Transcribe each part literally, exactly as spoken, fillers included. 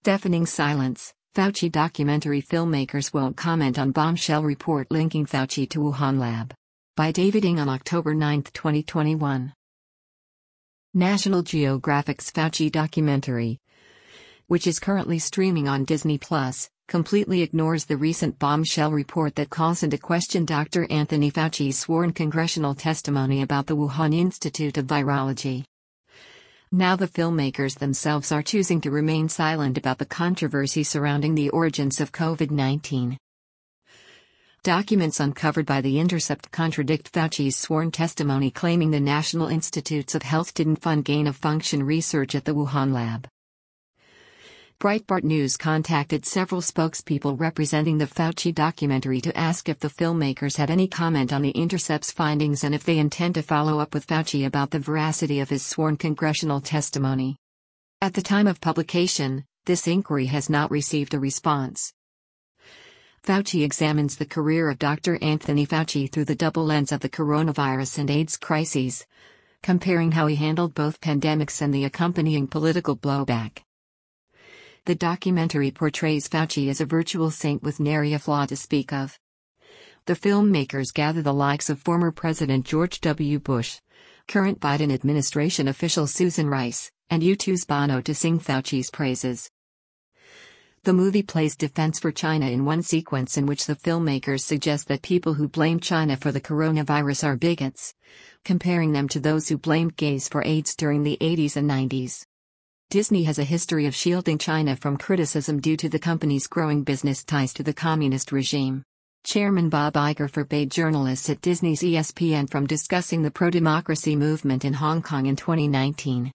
Deafening silence. Fauci documentary filmmakers won't comment on bombshell report linking Fauci to Wuhan lab. By David Ng on October ninth, twenty twenty-one. National Geographic's Fauci documentary, which is currently streaming on Disney Plus, completely ignores the recent bombshell report that calls into question Doctor Anthony Fauci's sworn congressional testimony about the Wuhan Institute of Virology. Now the filmmakers themselves are choosing to remain silent about the controversy surrounding the origins of COVID nineteen. Documents uncovered by The Intercept contradict Fauci's sworn testimony claiming the National Institutes of Health didn't fund gain-of-function research at the Wuhan lab. Breitbart News contacted several spokespeople representing the Fauci documentary to ask if the filmmakers had any comment on The Intercept's findings and if they intend to follow up with Fauci about the veracity of his sworn congressional testimony. At the time of publication, this inquiry has not received a response. Fauci examines the career of Doctor Anthony Fauci through the double lens of the coronavirus and AIDS crises, comparing how he handled both pandemics and the accompanying political blowback. The documentary portrays Fauci as a virtual saint with nary a flaw to speak of. The filmmakers gather the likes of former President George W. Bush, current Biden administration official Susan Rice, and U two's Bono to sing Fauci's praises. The movie plays defense for China in one sequence in which the filmmakers suggest that people who blame China for the coronavirus are bigots, comparing them to those who blamed gays for AIDS during the eighties and nineties. Disney has a history of shielding China from criticism due to the company's growing business ties to the communist regime. Chairman Bob Iger forbade journalists at Disney's E S P N from discussing the pro-democracy movement in Hong Kong in twenty nineteen.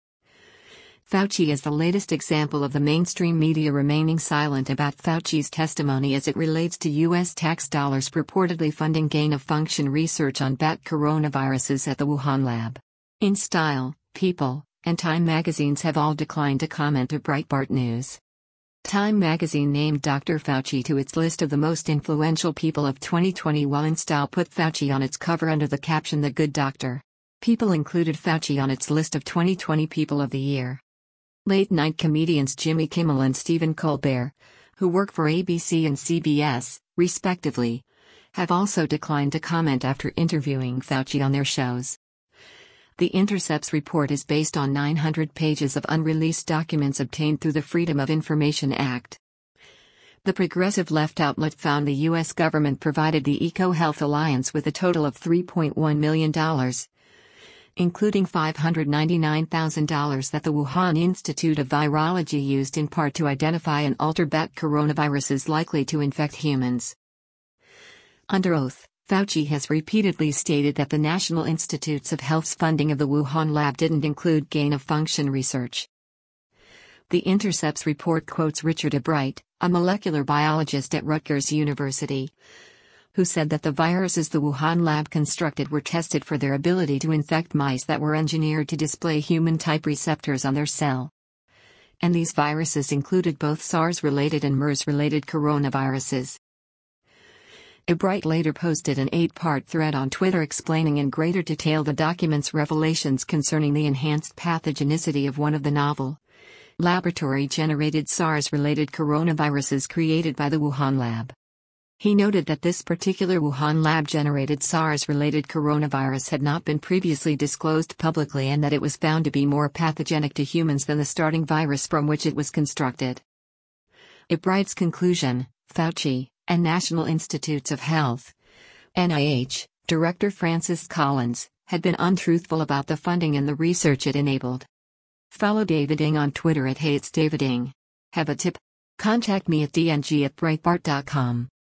Fauci is the latest example of the mainstream media remaining silent about Fauci's testimony as it relates to U S tax dollars purportedly funding gain-of-function research on bat coronaviruses at the Wuhan lab. InStyle, People, and Time magazines have all declined to comment to Breitbart News. Time magazine named Doctor Fauci to its list of the most influential people of twenty twenty while InStyle put Fauci on its cover under the caption The Good Doctor. People included Fauci on its list of twenty twenty People of the Year. Late-night comedians Jimmy Kimmel and Stephen Colbert, who work for A B C and C B S, respectively, have also declined to comment after interviewing Fauci on their shows. The Intercept's report is based on nine hundred pages of unreleased documents obtained through the Freedom of Information Act. The progressive left outlet found the U S government provided the EcoHealth Alliance with a total of three point one million dollars, including five hundred ninety-nine thousand dollars that the Wuhan Institute of Virology used in part to identify and alter bat coronaviruses likely to infect humans. Under oath, Fauci has repeatedly stated that the National Institutes of Health's funding of the Wuhan lab didn't include gain-of-function research. The Intercept's report quotes Richard Ebright, a molecular biologist at Rutgers University, who said that the viruses the Wuhan lab constructed were tested for their ability to infect mice that were engineered to display human-type receptors on their cell. And these viruses included both SARS-related and MERS-related coronaviruses. Ebright later posted an eight-part thread on Twitter explaining in greater detail the document's revelations concerning the enhanced pathogenicity of one of the novel, laboratory-generated SARS-related coronaviruses created by the Wuhan lab. He noted that this particular Wuhan lab-generated SARS-related coronavirus had not been previously disclosed publicly and that it was found to be more pathogenic to humans than the starting virus from which it was constructed. Ebright's conclusion: Fauci and National Institutes of Health, N I H, Director Francis Collins, had been untruthful about the funding and the research it enabled. Follow David Ng on Twitter at Hey It's David Ng. Have a tip? Contact me at d n g at breitbart dot com.